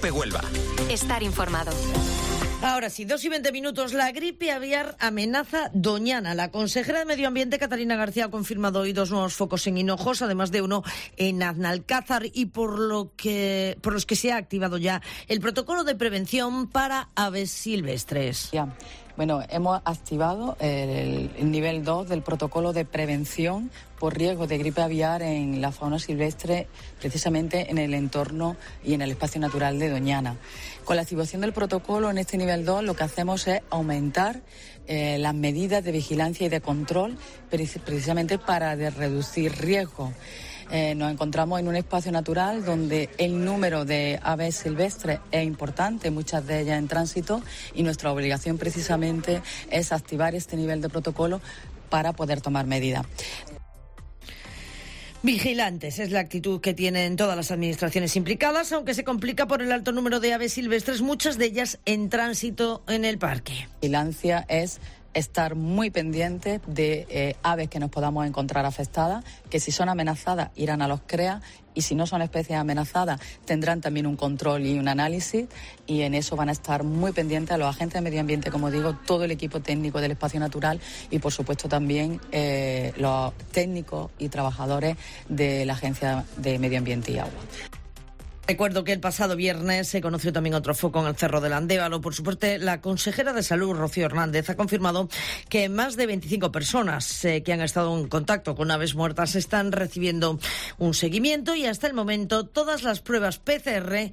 COPE Huelva. Estar informado. Ahora sí, 2:20. La gripe aviar amenaza Doñana. La consejera de Medio Ambiente, Catalina García, ha confirmado hoy 2 nuevos focos en Hinojos, además de uno en Aznalcázar, y por los que se ha activado ya el protocolo de prevención para aves silvestres. Bueno, hemos activado el nivel 2 del protocolo de prevención por riesgo de gripe aviar en la fauna silvestre, precisamente en el entorno y en el espacio natural de Doñana. Con la activación del protocolo en este nivel 2 lo que hacemos es aumentar las medidas de vigilancia y de control, precisamente para reducir riesgos. Nos encontramos en un espacio natural donde el número de aves silvestres es importante, muchas de ellas en tránsito, y nuestra obligación precisamente es activar este nivel de protocolo para poder tomar medidas. Vigilantes es la actitud que tienen todas las administraciones implicadas, aunque se complica por el alto número de aves silvestres, muchas de ellas en tránsito en el parque. Vigilancia es estar muy pendientes de aves que nos podamos encontrar afectadas, que si son amenazadas irán a los CREA, y si no son especies amenazadas tendrán también un control y un análisis, y en eso van a estar muy pendientes a los agentes de medio ambiente, como digo, todo el equipo técnico del espacio natural y por supuesto también los técnicos y trabajadores de la Agencia de Medio Ambiente y Agua. Recuerdo que el pasado viernes se conoció también otro foco en el Cerro del Andévalo. Por su parte, la consejera de Salud, Rocío Hernández, ha confirmado que más de 25 personas que han estado en contacto con aves muertas están recibiendo un seguimiento, y hasta el momento todas las pruebas PCR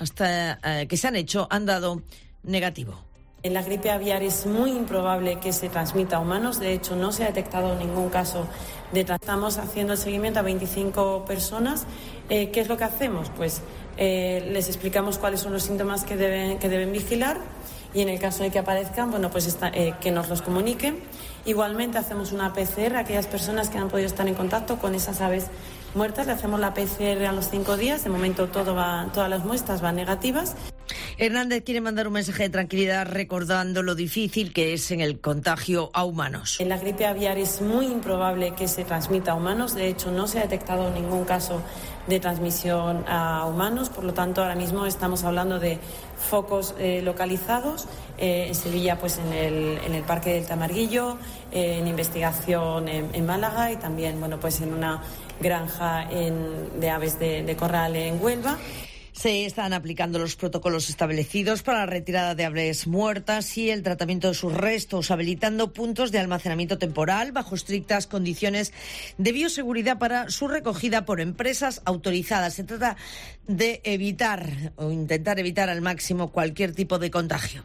que se han hecho han dado negativo. En la gripe aviar es muy improbable que se transmita a humanos. De hecho, no se ha detectado ningún caso Estamos haciendo el seguimiento a 25 personas. ¿Qué es lo que hacemos? Pues les explicamos cuáles son los síntomas que deben vigilar, y en el caso de que aparezcan, que nos los comuniquen. Igualmente hacemos una PCR a aquellas personas que han podido estar en contacto con esas aves muertas. Le hacemos la PCR a los 5 días. De momento todas las muestras van negativas. Hernández quiere mandar un mensaje de tranquilidad recordando lo difícil que es en el contagio a humanos. En la gripe aviar es muy improbable que se transmita a humanos. De hecho, no se ha detectado ningún caso de transmisión a humanos. Por lo tanto, ahora mismo estamos hablando de focos localizados en Sevilla, pues en el Parque del Tamarguillo, en investigación en Málaga, y también en una granja de aves de corral en Huelva. Se están aplicando los protocolos establecidos para la retirada de aves muertas y el tratamiento de sus restos, habilitando puntos de almacenamiento temporal bajo estrictas condiciones de bioseguridad para su recogida por empresas autorizadas. Se trata de evitar o intentar evitar al máximo cualquier tipo de contagio.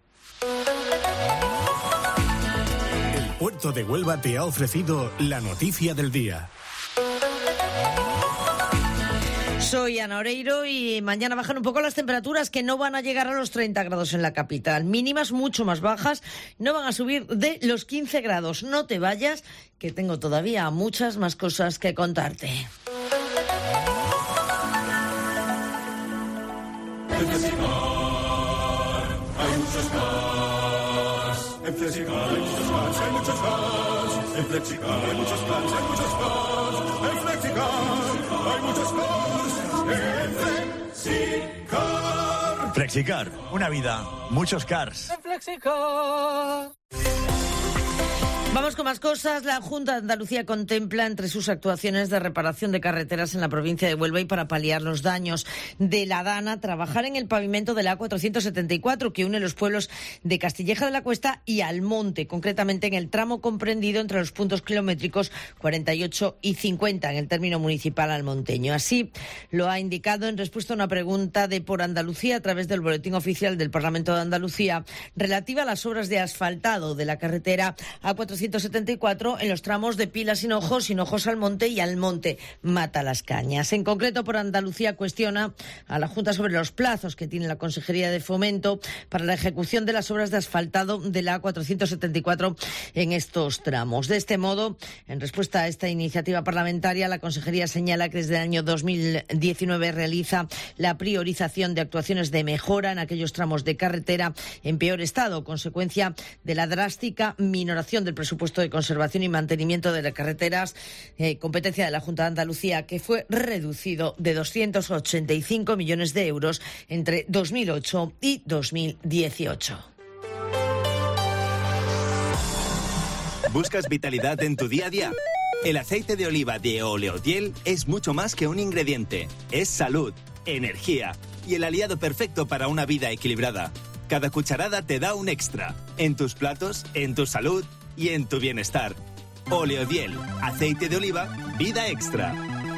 El Puerto de Huelva te ha ofrecido la noticia del día. Soy Ana Oreiro y mañana bajan un poco las temperaturas, que no van a llegar a los 30 grados en la capital. Mínimas mucho más bajas, no van a subir de los 15 grados. No te vayas, que tengo todavía muchas más cosas que contarte. En Flexicar hay muchos más. En Flexicar hay muchos más, hay muchos más. En Flexicar hay muchos más, hay muchos más. En Flexicar hay muchos más. Flexicar, una vida, muchos cars. Flexicar. Vamos con más cosas. La Junta de Andalucía contempla entre sus actuaciones de reparación de carreteras en la provincia de Huelva, y para paliar los daños de la Dana, trabajar en el pavimento de la A474 que une los pueblos de Castilleja de la Cuesta y Almonte, concretamente en el tramo comprendido entre los puntos kilométricos 48 y 50 en el término municipal almonteño. Así lo ha indicado en respuesta a una pregunta de Por Andalucía a través del Boletín Oficial del Parlamento de Andalucía relativa a las obras de asfaltado de la carretera A474 en los tramos de Pilas Hinojos, Hinojos Almonte y Almonte Matalascañas. En concreto, Por Andalucía cuestiona a la Junta sobre los plazos que tiene la Consejería de Fomento para la ejecución de las obras de asfaltado de la A474 en estos tramos. De este modo, en respuesta a esta iniciativa parlamentaria, la Consejería señala que desde el año 2019 realiza la priorización de actuaciones de mejora en aquellos tramos de carretera en peor estado, consecuencia de la drástica minoración del presupuesto presupuesto de conservación y mantenimiento de las carreteras, competencia de la Junta de Andalucía, que fue reducido de 285 millones de euros entre 2008 y 2018. ¿Buscas vitalidad en tu día a día? El aceite de oliva de Oleodiel es mucho más que un ingrediente. Es salud, energía y el aliado perfecto para una vida equilibrada. Cada cucharada te da un extra. En tus platos, en tu salud y en tu bienestar. Oleodiel, aceite de oliva, vida extra.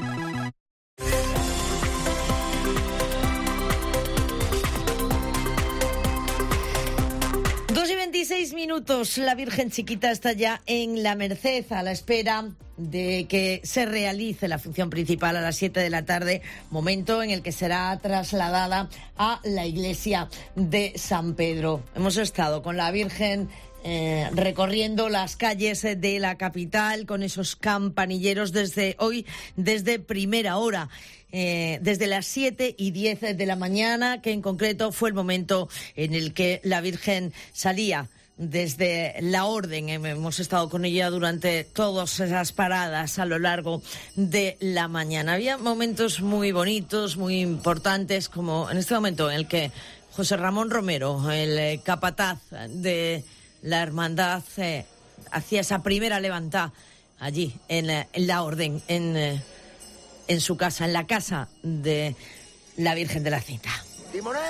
Minutos. La Virgen Chiquita está ya en la Merced a la espera de que se realice la función principal a las 7 de la tarde, momento en el que será trasladada a la iglesia de San Pedro. Hemos estado con la Virgen recorriendo las calles de la capital con esos campanilleros desde hoy, desde primera hora. Desde las 7:10 de la mañana, que en concreto fue el momento en el que la Virgen salía desde la Orden. Hemos estado con ella durante todas esas paradas a lo largo de la mañana. Había momentos muy bonitos, muy importantes, como en este momento en el que José Ramón Romero, el capataz de la hermandad, hacía esa primera levantada allí en la Orden, en su casa, en la casa de la Virgen de la Cinta. ¡Timoné!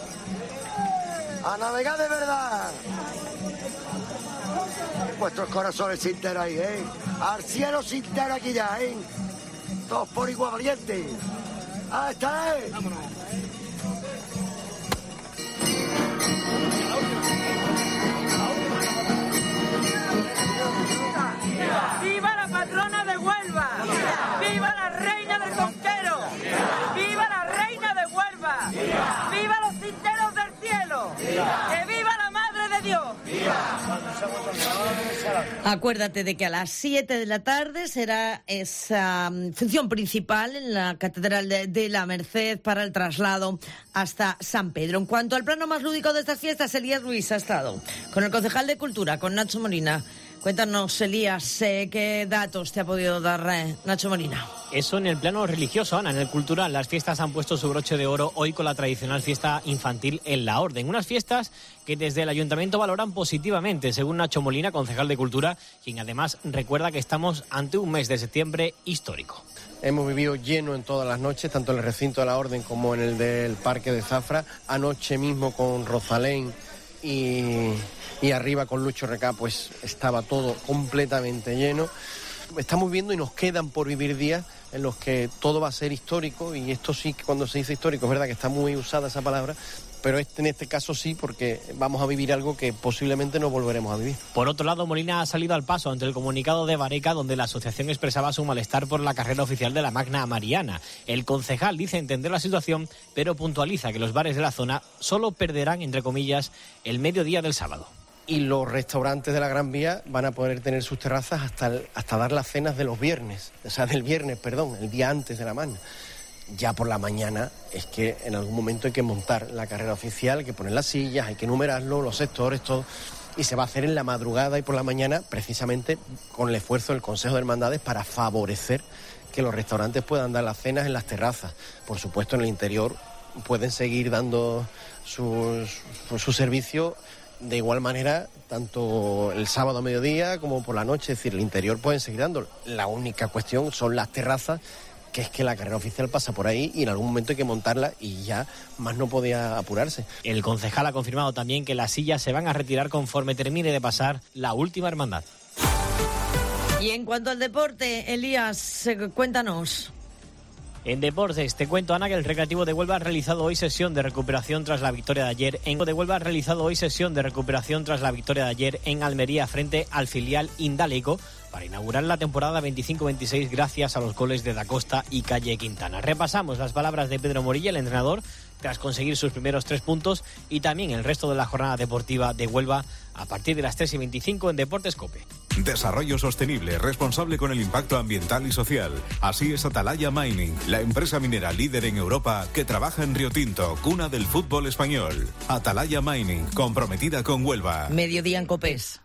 ¡A navegar de verdad! Vuestros corazones se enteran ahí, ¿eh? Al cielo se entera aquí ya, ¿eh? Todos por igual valientes. ¡Ahí está, eh! ¡Vámonos! ¡Viva la patrona de Huelva! ¡Viva la reina del Conquero! ¡Viva la reina de Huelva! ¡Viva los cinteros del cielo! ¡Que viva la Madre de Dios! Acuérdate de que a las 7 de la tarde será esa función principal en la Catedral de la Merced para el traslado hasta San Pedro. En cuanto al plano más lúdico de estas fiestas, Elías Ruiz ha estado con el concejal de Cultura, con Nacho Molina. Cuéntanos, Elías, ¿qué datos te ha podido dar Nacho Molina? Eso en el plano religioso, Ana. En el cultural, las fiestas han puesto su broche de oro hoy con la tradicional fiesta infantil en la Orden. Unas fiestas que desde el Ayuntamiento valoran positivamente, según Nacho Molina, concejal de Cultura, quien además recuerda que estamos ante un mes de septiembre histórico. Hemos vivido lleno en todas las noches, tanto en el recinto de la Orden como en el del Parque de Zafra. Anoche mismo con Rosalén y arriba con Lucho Recá, pues estaba todo completamente lleno. Estamos viendo y nos quedan por vivir días en los que todo va a ser histórico, y esto sí, cuando se dice histórico, es verdad que está muy usada esa palabra, pero en este caso sí, porque vamos a vivir algo que posiblemente no volveremos a vivir. Por otro lado, Molina ha salido al paso ante el comunicado de Vareca, donde la asociación expresaba su malestar por la carrera oficial de la Magna Mariana. El concejal dice entender la situación, pero puntualiza que los bares de la zona solo perderán, entre comillas, el mediodía del sábado. Y los restaurantes de la Gran Vía van a poder tener sus terrazas hasta dar las cenas de los viernes, del viernes, el día antes de la Magna. Ya por la mañana es que en algún momento hay que montar la carrera oficial, hay que poner las sillas, hay que numerarlo, los sectores, todo. Y se va a hacer en la madrugada y por la mañana, precisamente con el esfuerzo del Consejo de Hermandades para favorecer que los restaurantes puedan dar las cenas en las terrazas. Por supuesto, en el interior pueden seguir dando su servicio de igual manera, tanto el sábado a mediodía como por la noche. Es decir, el interior pueden seguir dando. La única cuestión son las terrazas, que es que la carrera oficial pasa por ahí y en algún momento hay que montarla y ya más no podía apurarse. El concejal ha confirmado también que las sillas se van a retirar conforme termine de pasar la última hermandad. Y en cuanto al deporte, Elías, cuéntanos. En deportes, te cuento, Ana, que el Recreativo de Huelva ha realizado hoy sesión de recuperación tras la victoria de ayer en Almería frente al filial indálico para inaugurar la temporada 25-26 gracias a los goles de Da Costa y Calle Quintana. Repasamos las palabras de Pedro Morilla, el entrenador, tras conseguir sus primeros 3 puntos, y también el resto de la jornada deportiva de Huelva a partir de las 3:25 en Deportes COPE. Desarrollo sostenible, responsable con el impacto ambiental y social. Así es Atalaya Mining, la empresa minera líder en Europa que trabaja en Río Tinto, cuna del fútbol español. Atalaya Mining, comprometida con Huelva. Mediodía en COPES.